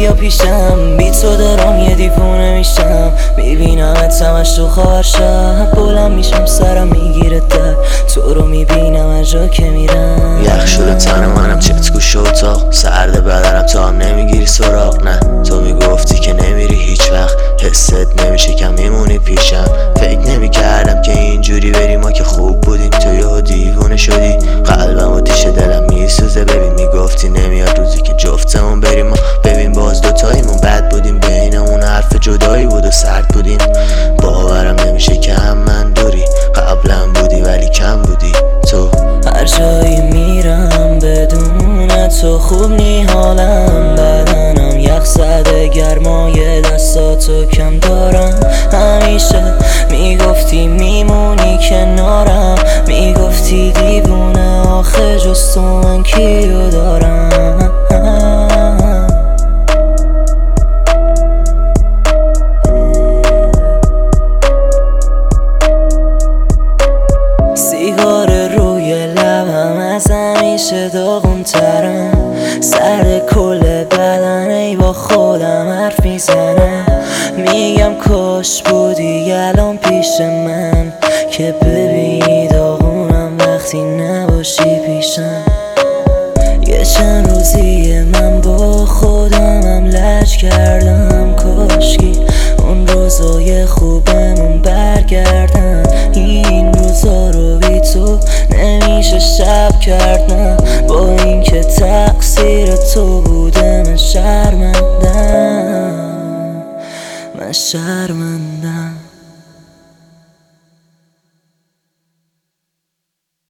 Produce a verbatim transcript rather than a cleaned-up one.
بیا پیشم، بی تو دارم یه دیوونه میشم. میبینم همش تو خوار شب، بلند میشم سرم میگیره در تو رو میبینم هر جا که میرم. یخ شده تن منم چت گوش اتاق، سرد بدنم تا هم نمیگیری سراغ. نه تو میگفتی که نمیری هیچ وقت، حست نمیشه کم میمونی پیشم. فکر نمیکردم که اینجوری بری، ما که خوب بودیم تو یهو دیوونه شدی. قلبم و تیشه دلم میسوزه، ببین میگفتی نمیاد روزی که جفتمون بریم. ما ببین باز دوتاییمون بد بودیم، بینمون حرف جدایی بود و سرد بودیم. باورم نمیشه که هم من دوری، قبلا بودی ولی کم بودی تو. هر جایی میرم بدون تو خوب نی حالم، بدنم یخ زده گرمای دستاتو کم دارم. همیشه میگفتی میمونی کنارم، میگفتی دیوونه آخه جز تو من کیو دارم. سیگار روی لبم از همیشه داغون ترم، سرد کل بدن ای با خودم حرف میزنم. میگم کاش بودی الان پیش من، که ببینی داغونم وقتی نباشی پیشم. یه چند روزی من با خودمم لج کردم، کاشکی اون روزای خوبمون برگردن. این روزا رو بی تو نمیشه شب کردن، با اینکه تقصیر تو بوده من شرمندم، من شرمندم.